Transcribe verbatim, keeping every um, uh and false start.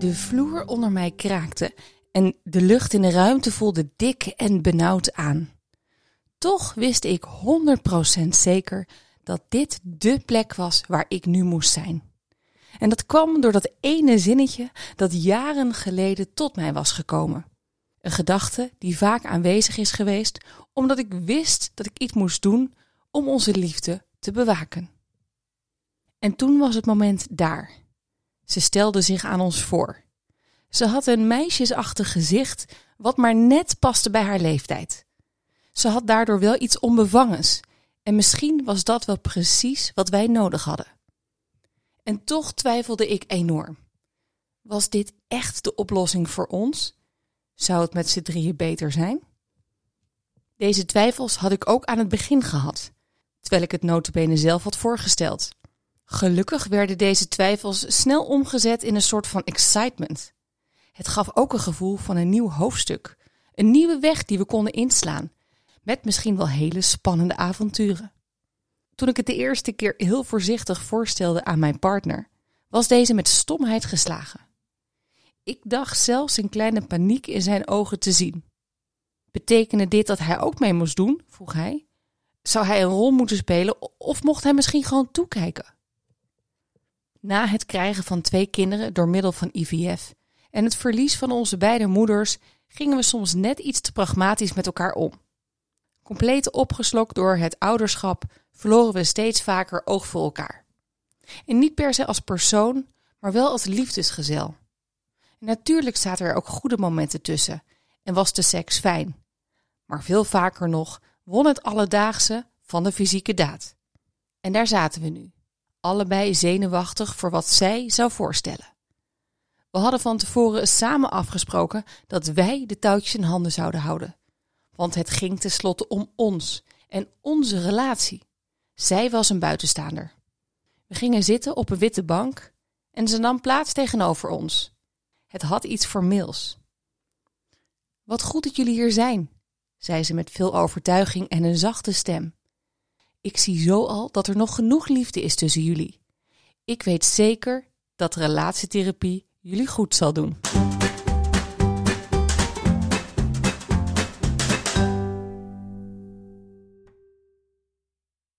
De vloer onder mij kraakte en de lucht in de ruimte voelde dik en benauwd aan. Toch wist ik honderd procent zeker dat dit dé plek was waar ik nu moest zijn. En dat kwam door dat ene zinnetje dat jaren geleden tot mij was gekomen. Een gedachte die vaak aanwezig is geweest, omdat ik wist dat ik iets moest doen om onze liefde te bewaken. En toen was het moment daar. Ze stelde zich aan ons voor. Ze had een meisjesachtig gezicht wat maar net paste bij haar leeftijd. Ze had daardoor wel iets onbevangens en misschien was dat wel precies wat wij nodig hadden. En toch twijfelde ik enorm. Was dit echt de oplossing voor ons? Zou het met z'n drieën beter zijn? Deze twijfels had ik ook aan het begin gehad, terwijl ik het nota bene zelf had voorgesteld. Gelukkig werden deze twijfels snel omgezet in een soort van excitement. Het gaf ook een gevoel van een nieuw hoofdstuk, een nieuwe weg die we konden inslaan, met misschien wel hele spannende avonturen. Toen ik het de eerste keer heel voorzichtig voorstelde aan mijn partner, was deze met stomheid geslagen. Ik dacht zelfs een kleine paniek in zijn ogen te zien. Betekende dit dat hij ook mee moest doen? Vroeg hij. Zou hij een rol moeten spelen of mocht hij misschien gewoon toekijken? Na het krijgen van twee kinderen door middel van I V F en het verlies van onze beide moeders gingen we soms net iets te pragmatisch met elkaar om. Compleet opgeslokt door het ouderschap verloren we steeds vaker oog voor elkaar. En niet per se als persoon, maar wel als liefdesgezel. En natuurlijk zaten er ook goede momenten tussen en was de seks fijn. Maar veel vaker nog won het alledaagse van de fysieke daad. En daar zaten we nu, allebei zenuwachtig voor wat zij zou voorstellen. We hadden van tevoren samen afgesproken dat wij de touwtjes in handen zouden houden. Want het ging tenslotte om ons en onze relatie. Zij was een buitenstaander. We gingen zitten op een witte bank en ze nam plaats tegenover ons. Het had iets formeels. Wat goed dat jullie hier zijn, zei ze met veel overtuiging en een zachte stem. Ik zie zo al dat er nog genoeg liefde is tussen jullie. Ik weet zeker dat relatietherapie jullie goed zal doen.